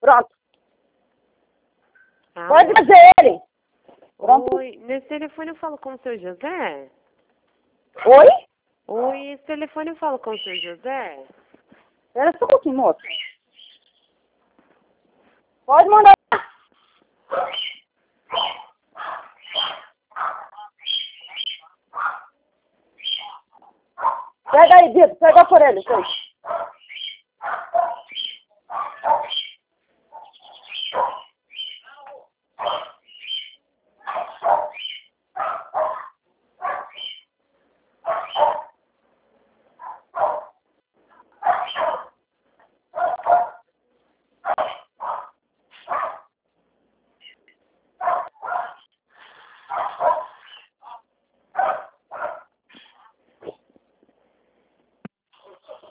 Pronto. Ah, Pode fazer ele. Pronto. oi, nesse telefone eu falo com o seu José? Oi? Oi, esse telefone eu falo com o seu José? Espera só um pouquinho, moço. Pode mandar. Pega aí, Dito. Pega por ele. Foi.